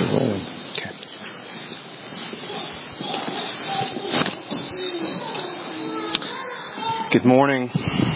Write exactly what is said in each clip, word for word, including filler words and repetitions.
rolling. Okay. Good morning.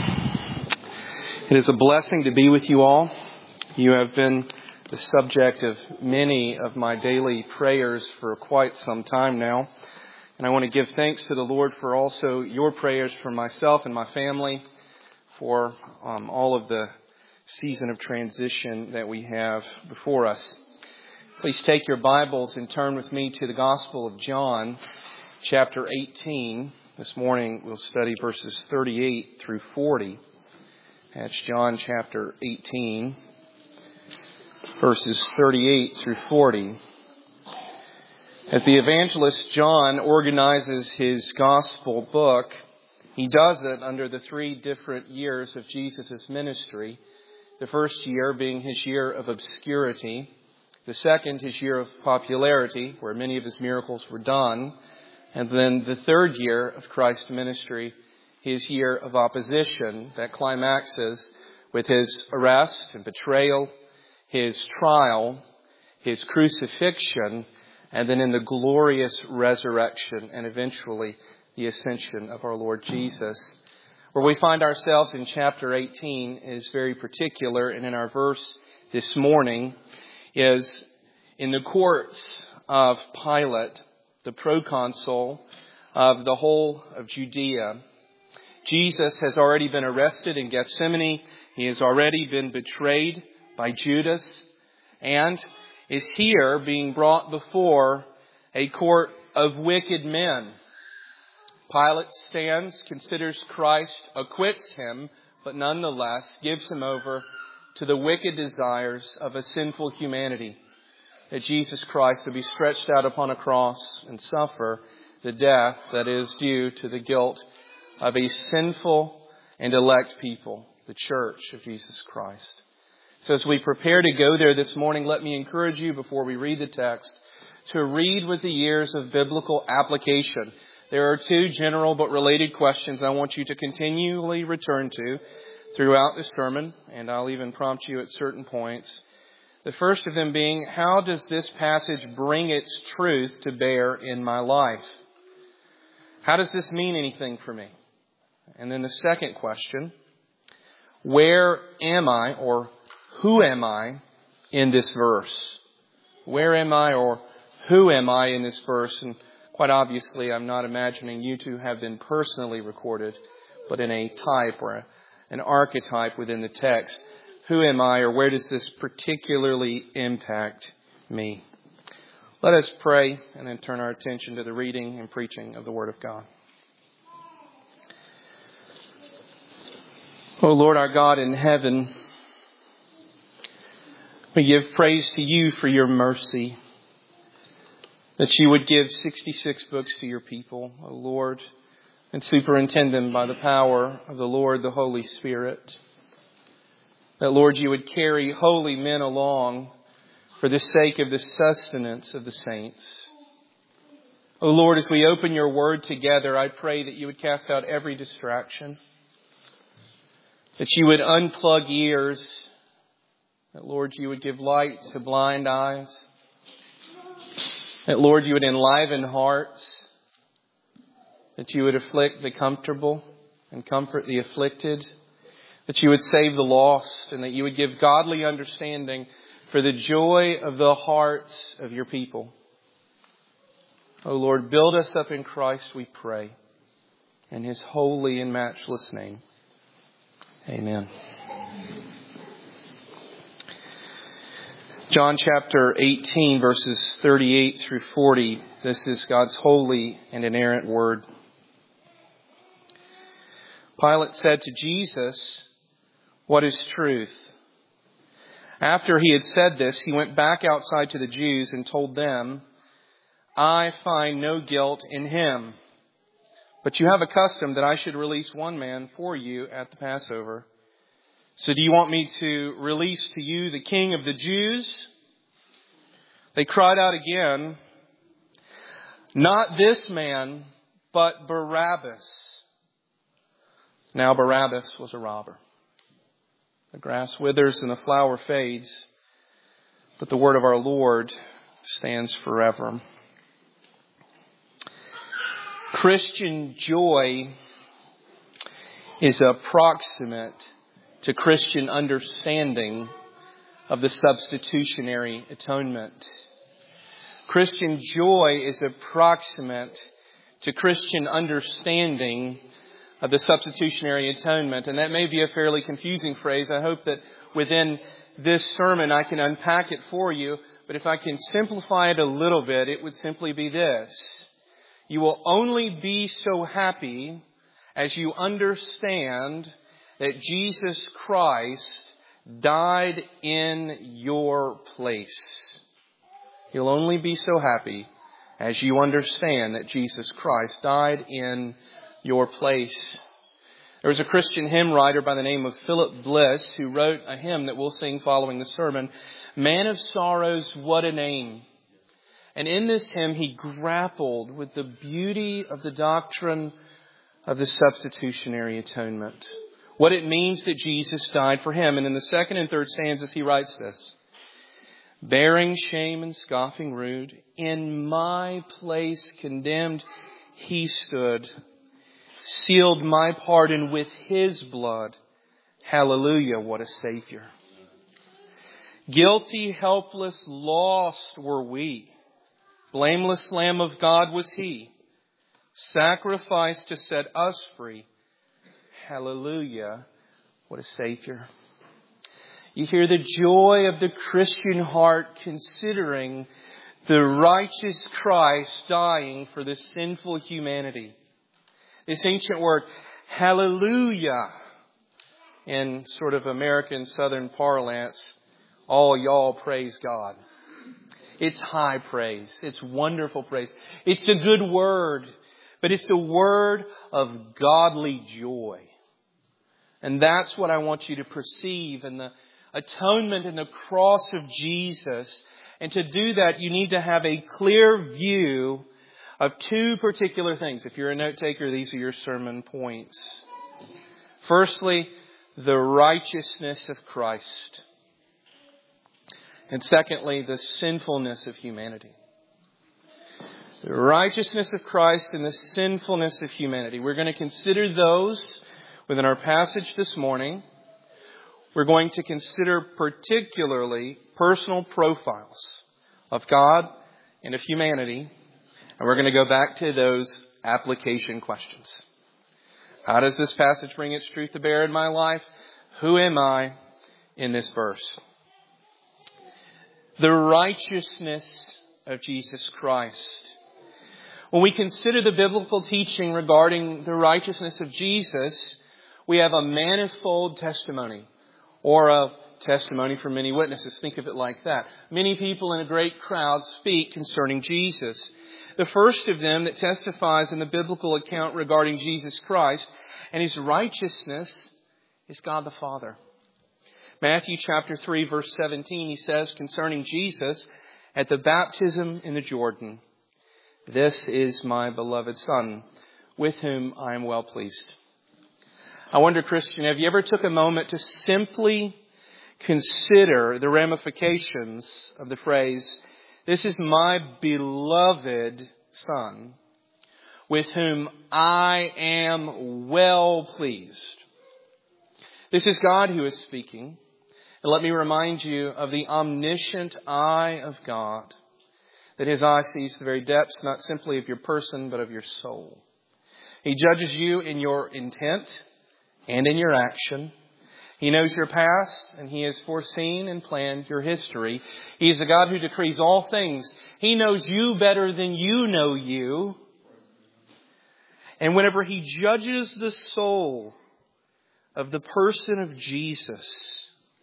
It is a blessing to be with you all. You have been the subject of many of my daily prayers for quite some time now. And I want to give thanks to the Lord for also your prayers for myself and my family, for um, all of the season of transition that we have before us. Please take your Bibles and turn with me to the Gospel of John, chapter eighteen. This morning we'll study verses thirty-eight through forty. That's John chapter eighteen, verses thirty-eight through forty. As the evangelist John organizes his gospel book, he does it under the three different years of Jesus' ministry. The first year being his year of obscurity. The second, his year of popularity, where many of his miracles were done. And then the third year of Christ's ministry, his year of opposition that climaxes with his arrest and betrayal, his trial, his crucifixion, and then in the glorious resurrection and eventually the ascension of our Lord Jesus. Where we find ourselves in chapter eighteen is very particular, and in our verse this morning is in the courts of Pilate, the proconsul of the whole of Judea. Jesus has already been arrested in Gethsemane. He has already been betrayed by Judas and is here being brought before a court of wicked men. Pilate stands, considers Christ, acquits him, but nonetheless gives him over to the wicked desires of a sinful humanity. That Jesus Christ would be stretched out upon a cross and suffer the death that is due to the guilt of a sinful and elect people, the church of Jesus Christ. So as we prepare to go there this morning, let me encourage you before we read the text to read with the ears of biblical application. There are two general but related questions I want you to continually return to throughout the sermon, and I'll even prompt you at certain points. The first of them being, how does this passage bring its truth to bear in my life? How does this mean anything for me? And then the second question, where am I or who am I in this verse? Where am I or who am I in this verse? And quite obviously, I'm not imagining you to have been personally recorded, but in a type or a, an archetype within the text. Who am I, or where does this particularly impact me? Let us pray and then turn our attention to the reading and preaching of the Word of God. O Lord our God in heaven, we give praise to you for your mercy, that you would give sixty-six books to your people, O Lord, and superintend them by the power of the Lord, the Holy Spirit. That, Lord, you would carry holy men along for the sake of the sustenance of the saints. O Lord, as we open your word together, I pray that you would cast out every distraction, that you would unplug ears, that, Lord, you would give light to blind eyes, that, Lord, you would enliven hearts, that you would afflict the comfortable and comfort the afflicted, that you would save the lost, and that you would give godly understanding for the joy of the hearts of your people. O Lord, build us up in Christ, we pray. In his holy and matchless name. Amen. John chapter eighteen, verses thirty-eight through forty. This is God's holy and inerrant word. Pilate said to Jesus, "What is truth?" After he had said this, he went back outside to the Jews and told them, "I find no guilt in him. But you have a custom that I should release one man for you at the Passover. So do you want me to release to you the King of the Jews?" They cried out again, "Not this man, but Barabbas." Now Barabbas was a robber. The grass withers and the flower fades, but the word of our Lord stands forever. Christian joy is approximate to Christian understanding of the substitutionary atonement. Christian joy is approximate to Christian understanding of the substitutionary atonement. And that may be a fairly confusing phrase. I hope that within this sermon I can unpack it for you. But if I can simplify it a little bit, it would simply be this. You will only be so happy as you understand that Jesus Christ died in your place. You'll only be so happy as you understand that Jesus Christ died in your place. There was a Christian hymn writer by the name of Philip Bliss who wrote a hymn that we'll sing following the sermon. Man of Sorrows, what a name. And in this hymn, he grappled with the beauty of the doctrine of the substitutionary atonement. What it means that Jesus died for him. And in the second and third stanzas, he writes this. Bearing shame and scoffing rude, in my place condemned, he stood. Sealed my pardon with his blood. Hallelujah, what a Savior. Guilty, helpless, lost were we. Blameless Lamb of God was He, sacrificed to set us free. Hallelujah, what a Savior. You hear the joy of the Christian heart considering the righteous Christ dying for the sinful humanity. This ancient word, hallelujah, in sort of American Southern parlance, all y'all praise God. It's high praise. It's wonderful praise. It's a good word, but it's a word of godly joy. And that's what I want you to perceive in the atonement and the cross of Jesus. And to do that, you need to have a clear view of two particular things. If you're a note taker, these are your sermon points. Firstly, the righteousness of Christ. And secondly, the sinfulness of humanity. The righteousness of Christ and the sinfulness of humanity. We're going to consider those within our passage this morning. We're going to consider particularly personal profiles of God and of humanity. And we're going to go back to those application questions. How does this passage bring its truth to bear in my life? Who am I in this verse? The righteousness of Jesus Christ. When we consider the biblical teaching regarding the righteousness of Jesus, we have a manifold testimony, or a testimony from many witnesses. Think of it like that. Many people in a great crowd speak concerning Jesus. The first of them that testifies in the biblical account regarding Jesus Christ and His righteousness is God the Father. Matthew chapter three, verse seventeen, he says concerning Jesus at the baptism in the Jordan, "This is my beloved Son, with whom I am well pleased." I wonder, Christian, have you ever took a moment to simply consider the ramifications of the phrase, "This is my beloved Son, with whom I am well pleased"? This is God who is speaking. And let me remind you of the omniscient eye of God, that His eye sees the very depths, not simply of your person, but of your soul. He judges you in your intent and in your action. He knows your past, and He has foreseen and planned your history. He is a God who decrees all things. He knows you better than you know you. And whenever He judges the soul of the person of Jesus,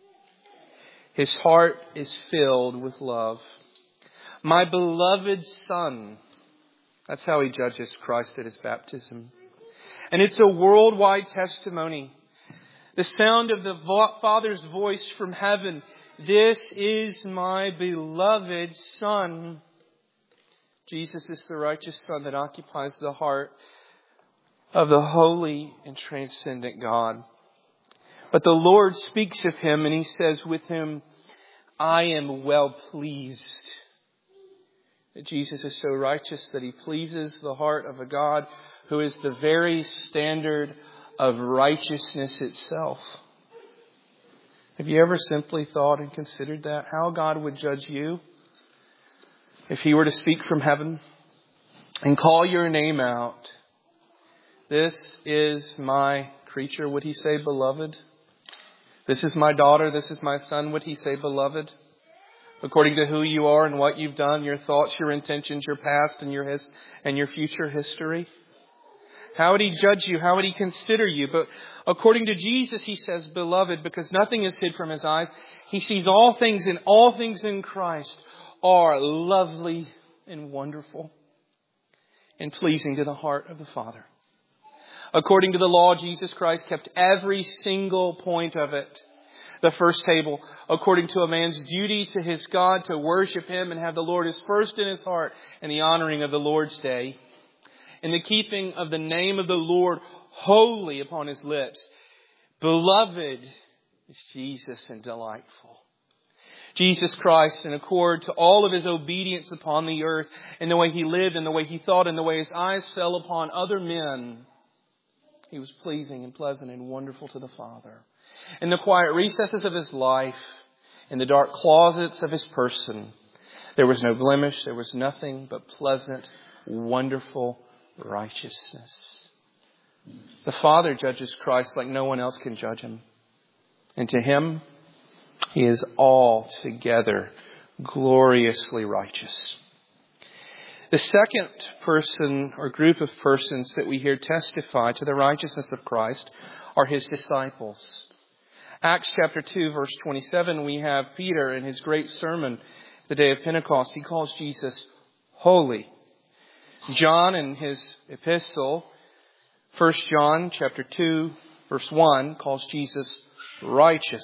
His heart is filled with love. My beloved Son. That's how He judges Christ at His baptism. And it's a worldwide testimony. The sound of the Father's voice from heaven. "This is my beloved Son." Jesus is the righteous Son that occupies the heart of the holy and transcendent God. But the Lord speaks of Him and He says, "With whom I am well pleased." that Jesus is so righteous that He pleases the heart of a God who is the very standard of righteousness itself. Have you ever simply thought and considered that? How God would judge you if He were to speak from heaven and call your name out? This is my creature. Would He say, beloved? This is my daughter. This is my son. Would He say, beloved? According to who you are and what you've done, your thoughts, your intentions, your past and your his, and your future history. How would He judge you? How would He consider you? But according to Jesus, He says, beloved, because nothing is hid from His eyes. He sees all things, and all things in Christ are lovely and wonderful and pleasing to the heart of the Father. According to the law, Jesus Christ kept every single point of it. The first table, according to a man's duty to his God to worship Him and have the Lord as first in his heart, and the honoring of the Lord's day. In the keeping of the name of the Lord holy upon his lips. Beloved is Jesus and delightful. Jesus Christ, in accord to all of His obedience upon the earth, in the way He lived, in the way He thought, in the way His eyes fell upon other men, He was pleasing and pleasant and wonderful to the Father. In the quiet recesses of His life, in the dark closets of His person, there was no blemish, there was nothing but pleasant, wonderful righteousness. The Father judges Christ like no one else can judge Him. And to Him, He is altogether gloriously righteous. The second person or group of persons that we hear testify to the righteousness of Christ are His disciples. Acts chapter two, verse twenty-seven, we have Peter in his great sermon the day of Pentecost. He calls Jesus holy. John in his epistle, First John chapter two, verse one, calls Jesus righteous.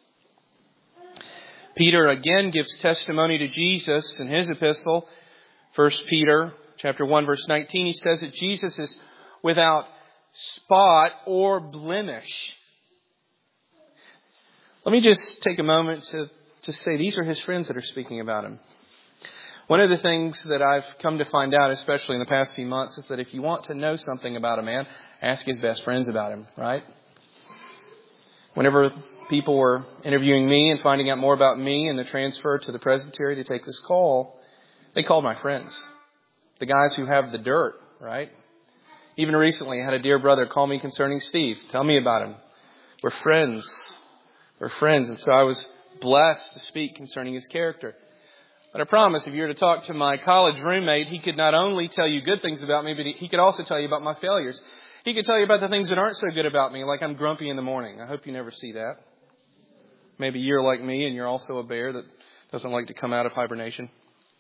Peter again gives testimony to Jesus in his epistle, First Peter chapter one, verse nineteen. He says that Jesus is without spot or blemish. Let me just take a moment to, to say these are His friends that are speaking about Him. One of the things that I've come to find out, especially in the past few months, is that if you want to know something about a man, ask his best friends about him, right? Whenever people were interviewing me and finding out more about me and the transfer to the presbytery to take this call, they called my friends. The guys who have the dirt, right? Even recently, I had a dear brother call me concerning Steve. Tell me about him. We're friends. We're friends. And so I was blessed to speak concerning his character. But I promise, if you were to talk to my college roommate, he could not only tell you good things about me, but he could also tell you about my failures. He could tell you about the things that aren't so good about me, like I'm grumpy in the morning. I hope you never see that. Maybe you're like me and you're also a bear that doesn't like to come out of hibernation.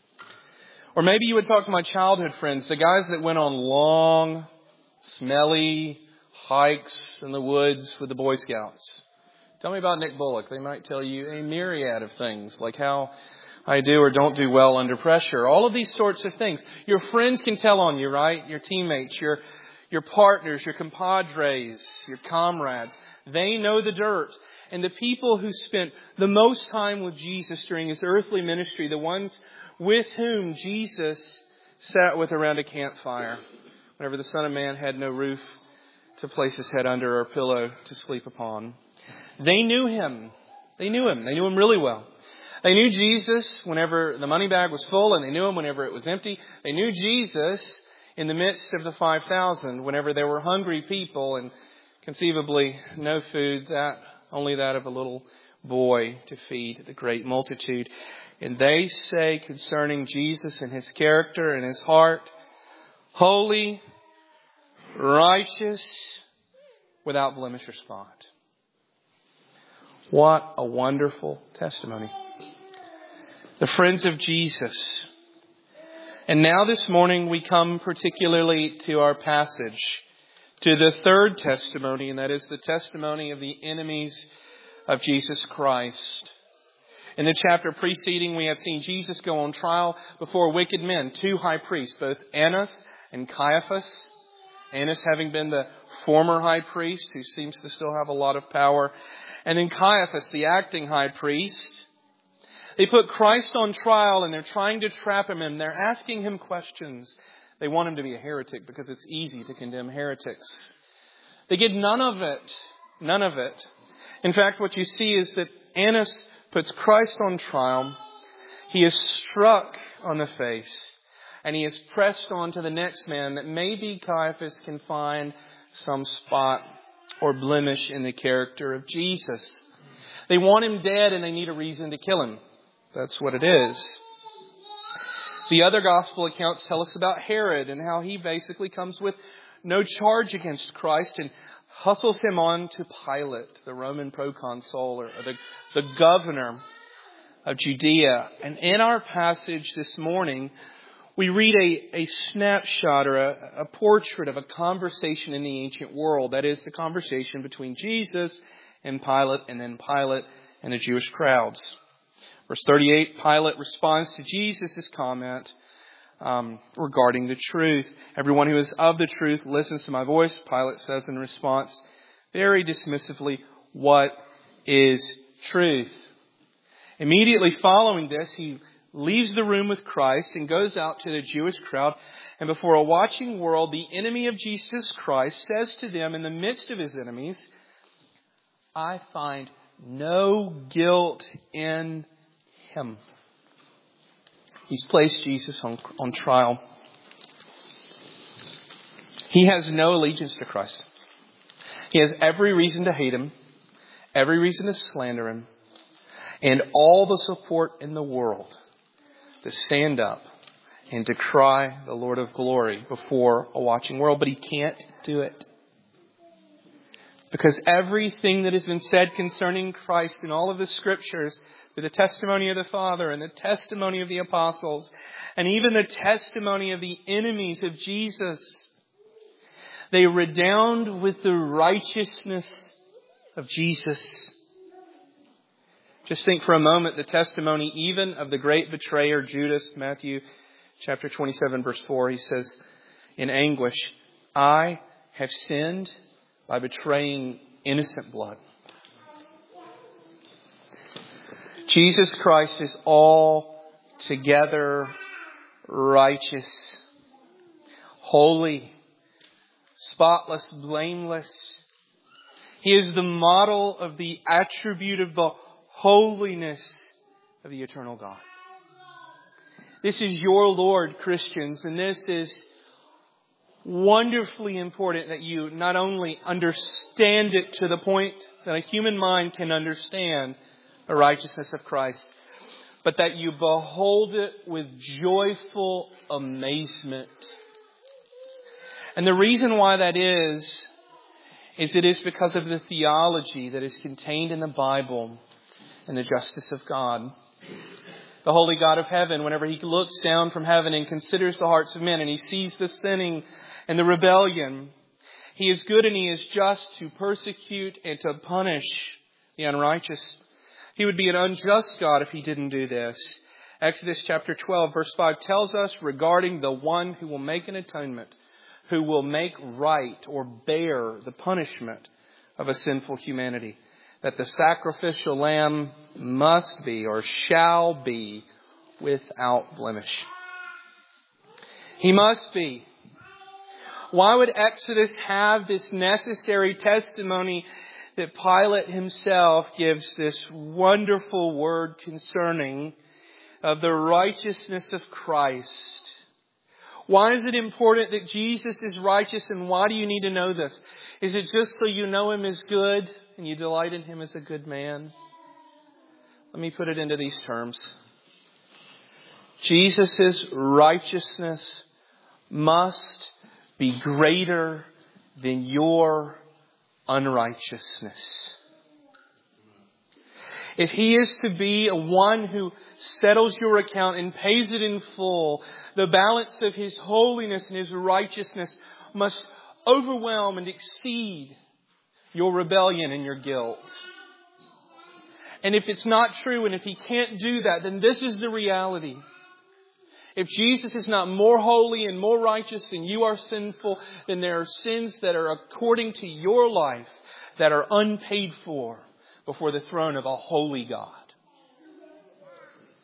Or maybe you would talk to my childhood friends, the guys that went on long, smelly hikes in the woods with the Boy Scouts. Tell me about Nick Bullock. They might tell you a myriad of things, like how I do or don't do well under pressure. All of these sorts of things. Your friends can tell on you, right? Your teammates, your your partners, your compadres, your comrades. They know the dirt. And the people who spent the most time with Jesus during His earthly ministry, the ones with whom Jesus sat with around a campfire, whenever the Son of Man had no roof to place His head under or a pillow to sleep upon. They knew Him. They knew Him. They knew Him really well. They knew Jesus whenever the money bag was full, and they knew Him whenever it was empty. They knew Jesus in the midst of the five thousand whenever there were hungry people and conceivably no food, that only that of a little boy to feed the great multitude. And they say concerning Jesus and His character and His heart, holy, righteous, without blemish or spot. What a wonderful testimony. The friends of Jesus. And now this morning we come particularly to our passage, to the third testimony, and that is the testimony of the enemies of Jesus Christ. In the chapter preceding, we have seen Jesus go on trial before wicked men, two high priests, both Annas and Caiaphas. Annas having been the former high priest, who seems to still have a lot of power. And then Caiaphas, the acting high priest. They put Christ on trial and they're trying to trap him and they're asking him questions. They want him to be a heretic because it's easy to condemn heretics. They get none of it. None of it. In fact, what you see is that Annas puts Christ on trial. He is struck on the face. And he is pressed on to the next man that maybe Caiaphas can find some spot or blemish in the character of Jesus. They want him dead and they need a reason to kill him. That's what it is. The other gospel accounts tell us about Herod and how he basically comes with no charge against Christ and hustles him on to Pilate, the Roman proconsul or the, the governor of Judea. And in our passage this morning, we read a, a snapshot or a, a portrait of a conversation in the ancient world. That is the conversation between Jesus and Pilate and then Pilate and the Jewish crowds. Verse thirty-eight, Pilate responds to Jesus' comment um, regarding the truth. Everyone who is of the truth listens to my voice, Pilate says in response, very dismissively, what is truth? Immediately following this, he leaves the room with Christ and goes out to the Jewish crowd. And before a watching world, the enemy of Jesus Christ says to them in the midst of his enemies, I find no guilt in him. He's placed Jesus on, on trial. He has no allegiance to Christ. He has every reason to hate him, every reason to slander him, and all the support in the world to stand up and decry the Lord of glory before a watching world. But he can't do it. Because everything that has been said concerning Christ in all of the Scriptures, through the testimony of the Father and the testimony of the apostles, and even the testimony of the enemies of Jesus, they redound with the righteousness of Jesus. Just think for a moment the testimony even of the great betrayer Judas, Matthew chapter twenty-seven, verse four. He says in anguish, I have sinned by betraying innocent blood. Jesus Christ is altogether righteous, holy, spotless, blameless. He is the model of the attribute of the holiness of the eternal God. This is your Lord, Christians, and this is wonderfully important that you not only understand it to the point that a human mind can understand the righteousness of Christ, but that you behold it with joyful amazement. And the reason why that is, is it is because of the theology that is contained in the Bible and the justice of God. The holy God of heaven, whenever He looks down from heaven and considers the hearts of men and He sees the sinning and the rebellion, He is good and He is just to persecute and to punish the unrighteous. He would be an unjust God if He didn't do this. Exodus chapter twelve verse five tells us regarding the one who will make an atonement, who will make right or bear the punishment of a sinful humanity, that the sacrificial lamb must be or shall be without blemish. He must be. Why would Exodus have this necessary testimony that Pilate himself gives this wonderful word concerning of the righteousness of Christ? Why is it important that Jesus is righteous, and why do you need to know this? Is it just so you know Him as good and you delight in Him as a good man? Let me put it into these terms. Jesus' righteousness must be greater than your unrighteousness. If He is to be a one who settles your account and pays it in full, the balance of His holiness and His righteousness must overwhelm and exceed your rebellion and your guilt. And if it's not true, and if He can't do that, then this is the reality. If Jesus is not more holy and more righteous than you are sinful, then there are sins that are according to your life that are unpaid for before the throne of a holy God.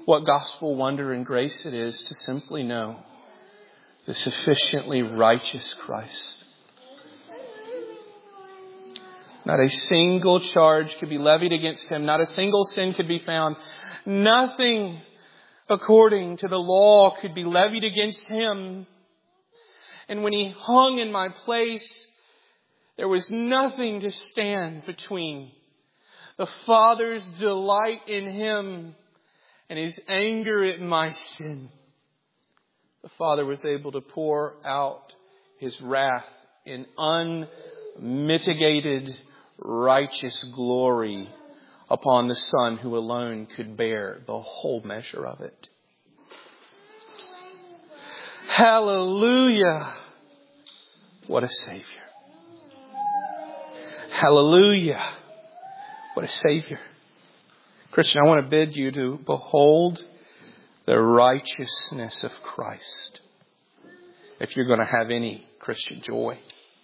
what gospel wonder and grace it is to simply know the sufficiently righteous Christ. Not a single charge could be levied against Him. Not a single sin could be found. Nothing according to the law could be levied against Him. And when He hung in my place, there was nothing to stand between the Father's delight in Him and His anger at my sin. The Father was able to pour out His wrath in unmitigated righteous glory upon the Son who alone could bear the whole measure of it. Hallelujah! What a Savior. Hallelujah! What a Savior. Christian, I want to bid you to behold the righteousness of Christ if you're going to have any Christian joy.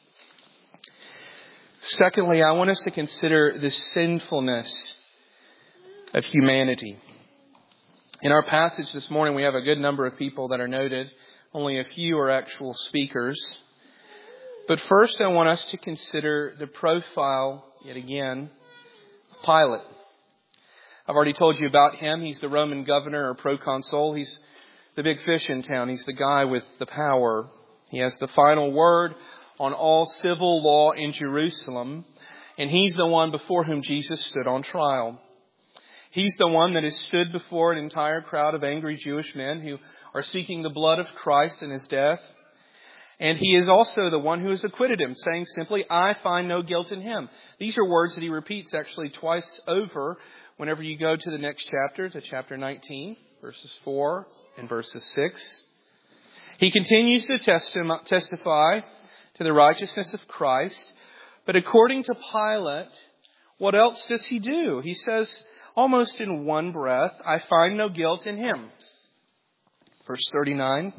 Secondly, I want us to consider the sinfulness of humanity. In our passage this morning, we have a good number of people that are noted. Only a few are actual speakers. But first, I want us to consider the profile, yet again, of Pilate. I've already told you about him. He's the Roman governor or proconsul. He's the big fish in town. He's the guy with the power. He has the final word on all civil law in Jerusalem. And he's the one before whom Jesus stood on trial. He's the one that has stood before an entire crowd of angry Jewish men who are seeking the blood of Christ and His death. And he is also the one who has acquitted him, saying simply, I find no guilt in him. These are words that he repeats actually twice over whenever you go to the next chapter, to chapter nineteen, verses four and verses six. He continues to testi- testify to the righteousness of Christ. But according to Pilate, what else does he do? He says almost in one breath, I find no guilt in him. Verse thirty-nine.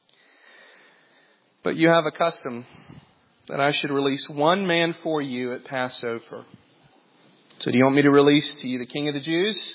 But you have a custom that I should release one man for you at Passover. So do you want me to release to you the King of the Jews?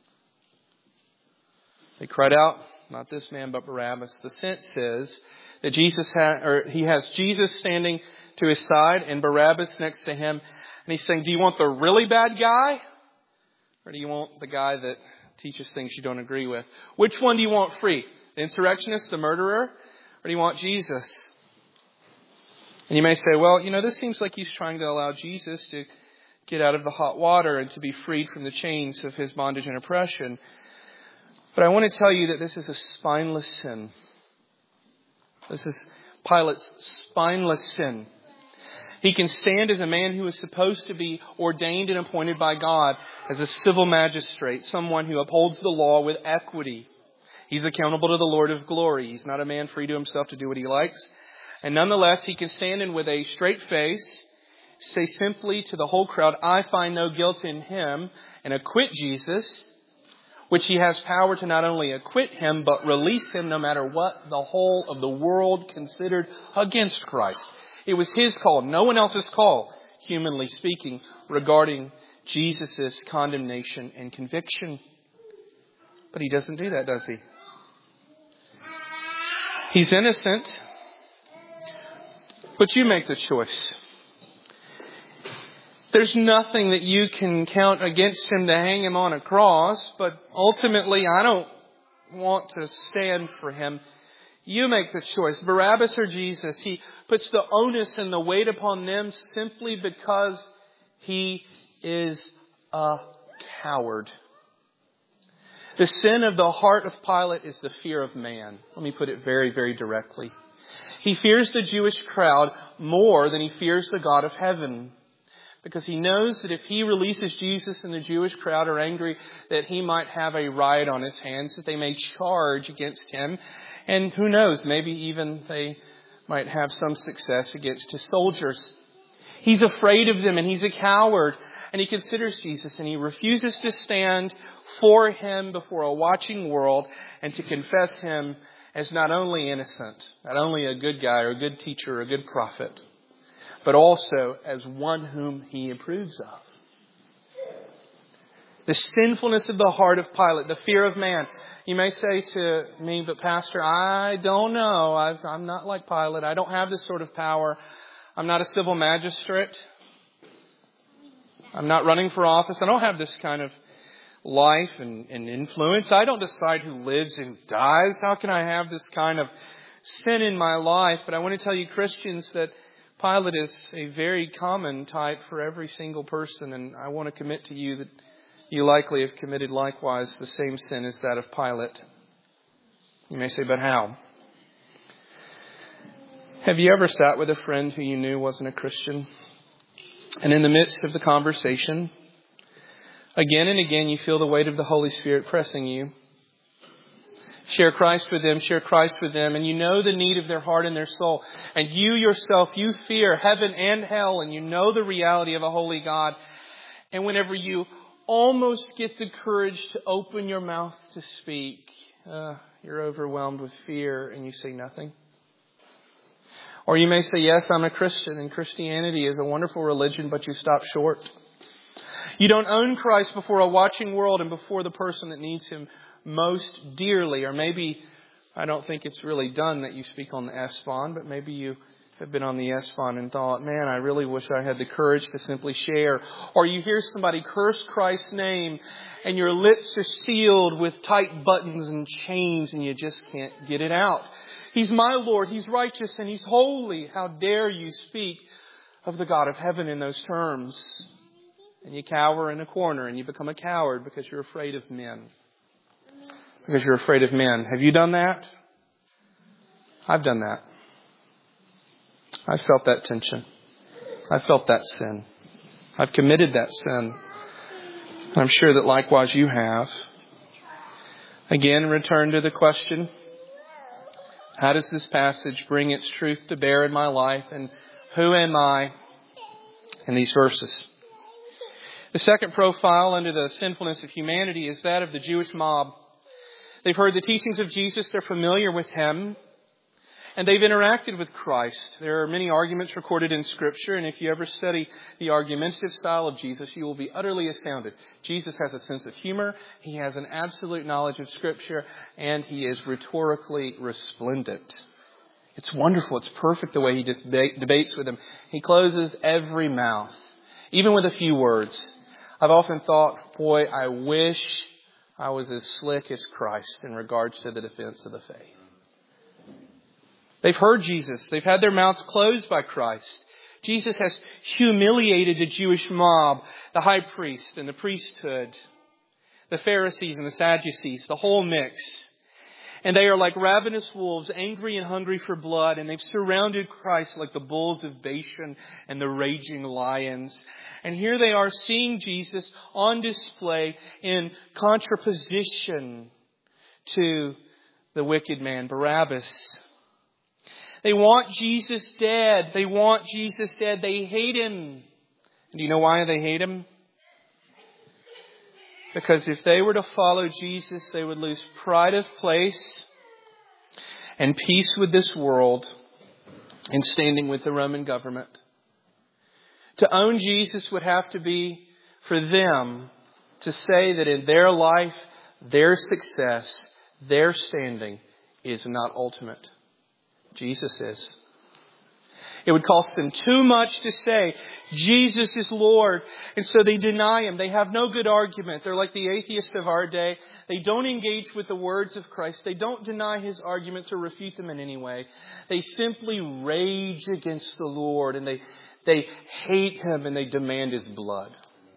They cried out, not this man, but Barabbas. The sense says that Jesus ha- or he has Jesus standing to his side and Barabbas next to him. And he's saying, do you want the really bad guy? Or do you want the guy that teaches things you don't agree with? Which one do you want free? The insurrectionist, the murderer? Or do you want Jesus? And you may say, well, you know, this seems like he's trying to allow Jesus to get out of the hot water and to be freed from the chains of his bondage and oppression. But I want to tell you that this is a spineless sin. This is Pilate's spineless sin. He can stand as a man who is supposed to be ordained and appointed by God as a civil magistrate, someone who upholds the law with equity. He's accountable to the Lord of glory. He's not a man free to himself to do what he likes. And nonetheless, he can stand and with a straight face say simply to the whole crowd, I find no guilt in him, and acquit Jesus, which he has power to not only acquit him, but release him no matter what the whole of the world considered against Christ. It was his call, no one else's call, humanly speaking, regarding Jesus' condemnation and conviction. But he doesn't do that, does he? He's innocent. But you make the choice. There's nothing that you can count against him to hang him on a cross, but ultimately I don't want to stand for him. You make the choice. Barabbas or Jesus, he puts the onus and the weight upon them simply because he is a coward. The sin of the heart of Pilate is the fear of man. Let me put it very, very directly. He fears the Jewish crowd more than he fears the God of heaven. Because he knows that if he releases Jesus and the Jewish crowd are angry, that he might have a riot on his hands, that they may charge against him. And who knows, maybe even they might have some success against his soldiers. He's afraid of them and he's a coward. And he considers Jesus and he refuses to stand for him before a watching world and to confess him as not only innocent, not only a good guy or a good teacher or a good prophet, but also as one whom he approves of. The sinfulness of the heart of Pilate, the fear of man, You may say to me, but Pastor, I don't know. I've, I'm not like Pilate. I don't have this sort of power. I'm not a civil magistrate. I'm not running for office. I don't have this kind of life and, and influence. I don't decide who lives and dies. How can I have this kind of sin in my life? But I want to tell you, Christians, that Pilate is a very common type for every single person. And I want to commit to you that you likely have committed likewise the same sin as that of Pilate. You may say, but how? Have you ever sat with a friend who you knew wasn't a Christian? And in the midst of the conversation, again and again, you feel the weight of the Holy Spirit pressing you. Share Christ with them, share Christ with them, and you know the need of their heart and their soul. And you yourself, you fear heaven and hell, and you know the reality of a holy God. And whenever you almost get the courage to open your mouth to speak, uh, you're overwhelmed with fear and you say nothing. Or you may say, yes, I'm a Christian and Christianity is a wonderful religion, but you stop short. You don't own Christ before a watching world and before the person that needs Him most dearly. Or maybe, I don't think it's really done that you speak on the S-Bond, but maybe you have been on the S-Bond and thought, man, I really wish I had the courage to simply share. Or you hear somebody curse Christ's name and your lips are sealed with tight buttons and chains and you just can't get it out. He's my Lord, He's righteous and He's holy. How dare you speak of the God of heaven in those terms? And you cower in a corner and you become a coward because you're afraid of men. Because you're afraid of men. Have you done that? I've done that. I felt that tension. I felt that sin. I've committed that sin. I'm sure that likewise you have. Again, return to the question, how does this passage bring its truth to bear in my life? And who am I in these verses? The second profile under the sinfulness of humanity is that of the Jewish mob. They've heard the teachings of Jesus. They're familiar with Him. And they've interacted with Christ. There are many arguments recorded in Scripture. And if you ever study the argumentative style of Jesus, you will be utterly astounded. Jesus has a sense of humor. He has an absolute knowledge of Scripture. And He is rhetorically resplendent. It's wonderful. It's perfect the way He just debates with them. He closes every mouth, even with a few words. I've often thought, boy, I wish I was as slick as Christ in regards to the defense of the faith. They've heard Jesus. They've had their mouths closed by Christ. Jesus has humiliated the Jewish mob, the high priest and the priesthood, the Pharisees and the Sadducees, the whole mix. And they are like ravenous wolves, angry and hungry for blood. And they've surrounded Christ like the bulls of Bashan and the raging lions. And here they are seeing Jesus on display in contraposition to the wicked man, Barabbas. They want Jesus dead. They want Jesus dead. They hate Him. And do you know why they hate Him? Because if they were to follow Jesus, they would lose pride of place and peace with this world and standing with the Roman government. To own Jesus would have to be for them to say that in their life, their success, their standing is not ultimate. Jesus is. It would cost them too much to say, Jesus is Lord. And so they deny Him. They have no good argument. They're like the atheists of our day. They don't engage with the words of Christ. They don't deny His arguments or refute them in any way. They simply rage against the Lord and they, they hate Him and they demand His blood.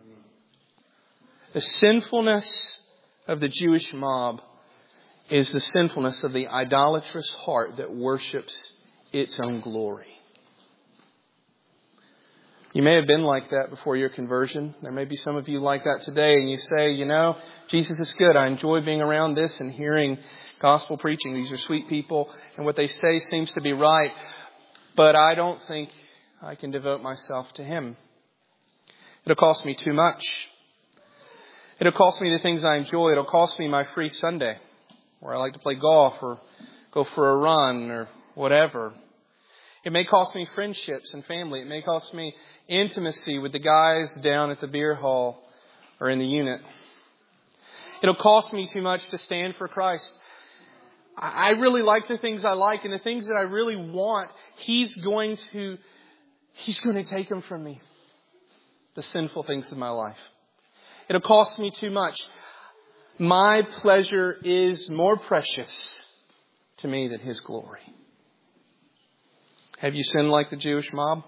The sinfulness of the Jewish mob is the sinfulness of the idolatrous heart that worships its own glory. You may have been like that before your conversion. There may be some of you like that today, and you say, you know, Jesus is good. I enjoy being around this and hearing gospel preaching. These are sweet people, and what they say seems to be right, but I don't think I can devote myself to Him. It'll cost me too much. It'll cost me the things I enjoy. It'll cost me my free Sunday, where I like to play golf or go for a run or whatever. It may cost me friendships and family. It may cost me intimacy with the guys down at the beer hall or in the unit. It'll cost me too much to stand for Christ. I really like the things I like, and the things that I really want, He's going to, He's going to take them from me. The sinful things of my life. It'll cost me too much. My pleasure is more precious to me than His glory. Have you sinned like the Jewish mob?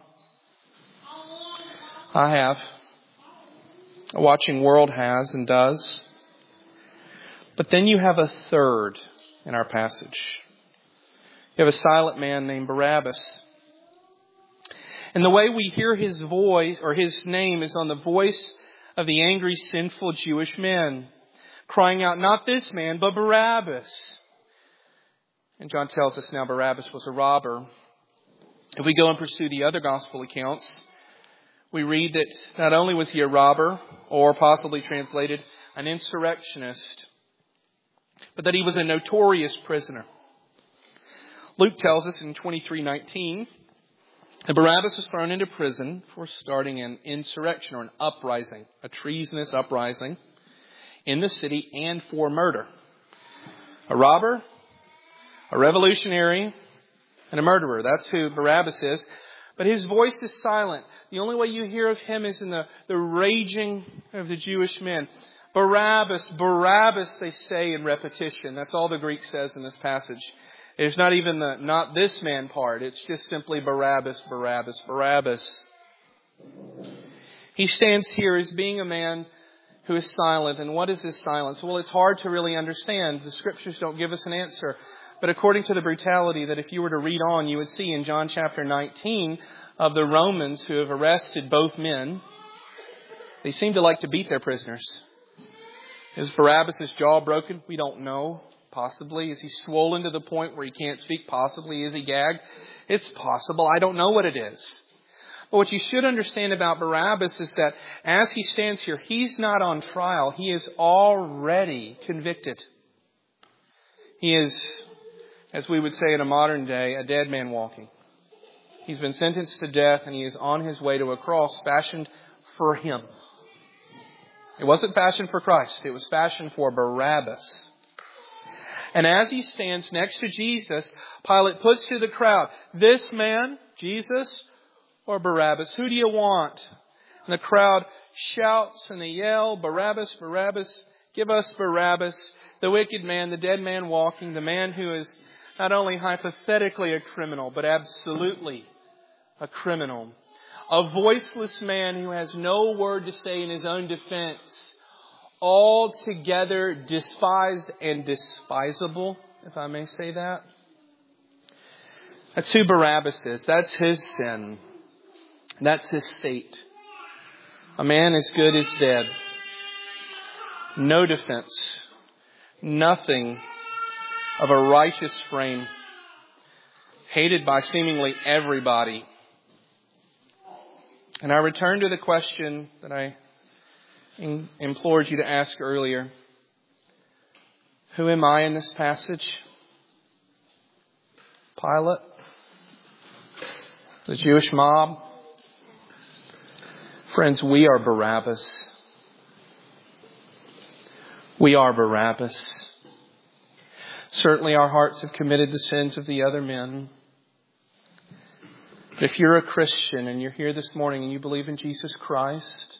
I have. A watching world has and does. But then you have a third in our passage. You have a silent man named Barabbas. And the way we hear his voice, or his name, is on the voice of the angry, sinful Jewish men, crying out, not this man, but Barabbas. And John tells us now Barabbas was a robber. If we go and pursue the other gospel accounts, we read that not only was he a robber, or possibly translated, an insurrectionist, but that he was a notorious prisoner. Luke tells us in twenty-three nineteen that Barabbas was thrown into prison for starting an insurrection or an uprising, a treasonous uprising in the city, and for murder. A robber, a revolutionary, and a murderer. That's who Barabbas is. But his voice is silent. The only way you hear of him is in the, the raging of the Jewish men. Barabbas, Barabbas, they say in repetition. That's all the Greek says in this passage. There's not even the not this man part. It's just simply Barabbas, Barabbas, Barabbas. He stands here as being a man who is silent. And what is this silence? Well, it's hard to really understand. The Scriptures don't give us an answer. But according to the brutality that if you were to read on, you would see in John chapter nineteen of the Romans who have arrested both men, they seem to like to beat their prisoners. Is Barabbas' jaw broken? We don't know. Possibly. Is he swollen to the point where he can't speak? Possibly. Is he gagged? It's possible. I don't know what it is. But what you should understand about Barabbas is that as he stands here, he's not on trial. He is already convicted. He is, as we would say in a modern day, a dead man walking. He's been sentenced to death and he is on his way to a cross fashioned for him. It wasn't fashioned for Christ. It was fashioned for Barabbas. And as he stands next to Jesus, Pilate puts to the crowd, this man, Jesus, or Barabbas? Who do you want? And the crowd shouts and they yell, Barabbas, Barabbas, give us Barabbas. The wicked man, the dead man walking, the man who is not only hypothetically a criminal, but absolutely a criminal. A voiceless man who has no word to say in his own defense. Altogether despised and despisable, if I may say that. That's who Barabbas is. That's his sin. That's his fate. A man as good as dead. No defense. Nothing of a righteous frame. Hated by seemingly everybody. And I return to the question that I implored you to ask earlier. Who am I in this passage? Pilate? The Jewish mob? Friends, we are Barabbas. We are Barabbas. Certainly our hearts have committed the sins of the other men. But if you're a Christian and you're here this morning and you believe in Jesus Christ,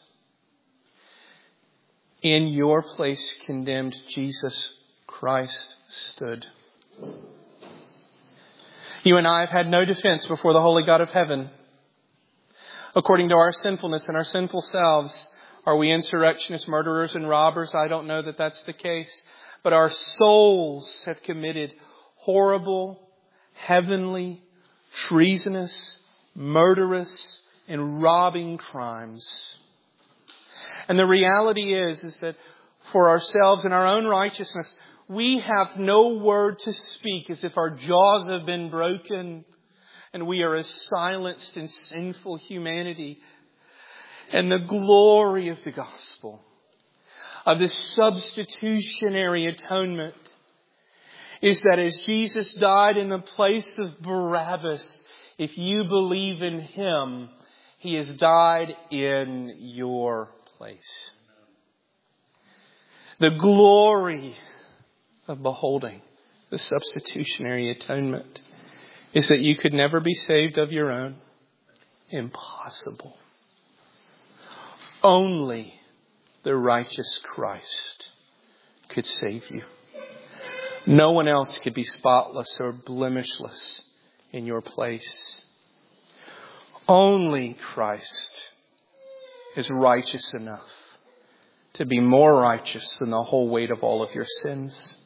in your place condemned Jesus Christ stood. You and I have had no defense before the holy God of heaven. According to our sinfulness and our sinful selves, are we insurrectionists, murderers, and robbers? I don't know that that's the case. But our souls have committed horrible, heavenly, treasonous, murderous, and robbing crimes. And the reality is, is that for ourselves and our own righteousness, we have no word to speak, as if our jaws have been broken and we are as silenced in sinful humanity. And the glory of the gospel, of this substitutionary atonement, is that as Jesus died in the place of Barabbas, if you believe in Him, He has died in your place. The glory of beholding the substitutionary atonement is that you could never be saved of your own. Impossible. Only the righteous Christ could save you. No one else could be spotless or blemishless in your place. Only Christ is righteous enough to be more righteous than the whole weight of all of your sins.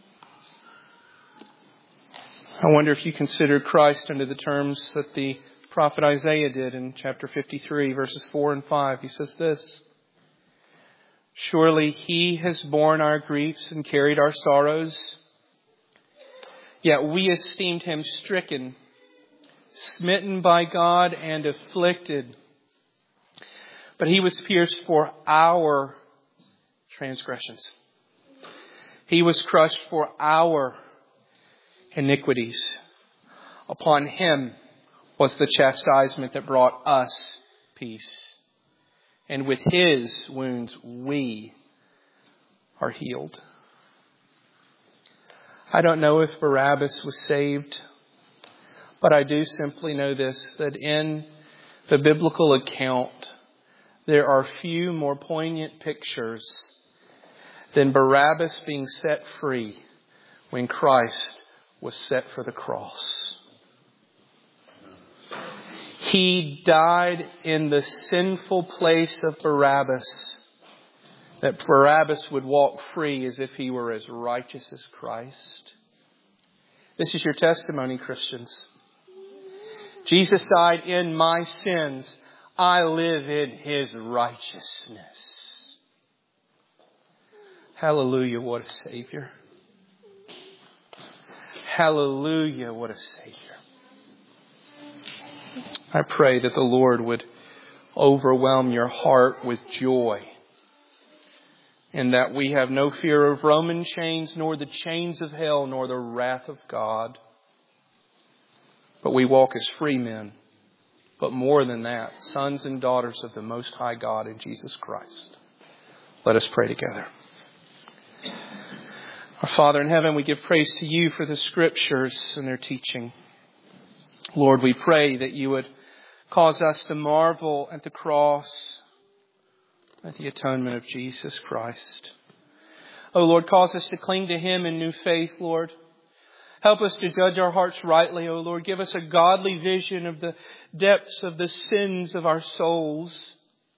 I wonder if you consider Christ under the terms that the prophet Isaiah did in chapter fifty-three, verses four and five. He says this: surely He has borne our griefs and carried our sorrows. Yet we esteemed Him stricken, smitten by God, and afflicted. But He was pierced for our transgressions. He was crushed for our iniquities. Upon Him was the chastisement that brought us peace. And with His wounds we are healed. I don't know if Barabbas was saved, but I do simply know this, that in the biblical account, there are few more poignant pictures than Barabbas being set free when Christ was set for the cross. He died in the sinful place of Barabbas, that Barabbas would walk free as if he were as righteous as Christ. This is your testimony, Christians. Jesus died in my sins. I live in His righteousness. Hallelujah, what a Savior. Hallelujah, what a Savior. I pray that the Lord would overwhelm your heart with joy, and that we have no fear of Roman chains, nor the chains of hell, nor the wrath of God. But we walk as free men. But more than that, sons and daughters of the Most High God in Jesus Christ. Let us pray together. Our Father in heaven, we give praise to You for the Scriptures and their teaching. Lord, we pray that You would cause us to marvel at the cross, at the atonement of Jesus Christ. Oh Lord, cause us to cling to Him in new faith, Lord. Help us to judge our hearts rightly, O Lord. Give us a godly vision of the depths of the sins of our souls.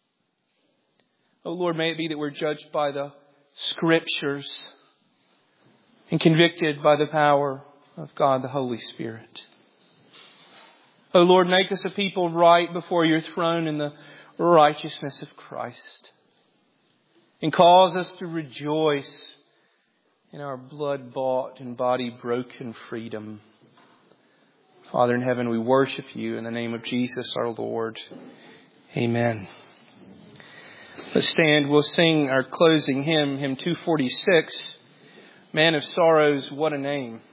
O Lord, may it be that we're judged by the Scriptures and convicted by the power of God the Holy Spirit. O Lord, make us a people right before Your throne in the righteousness of Christ. And cause us to rejoice in our blood-bought and body-broken freedom. Father in heaven, we worship You in the name of Jesus our Lord. Amen. Let's stand. We'll sing our closing hymn, hymn two forty-six. Man of Sorrows, what a name.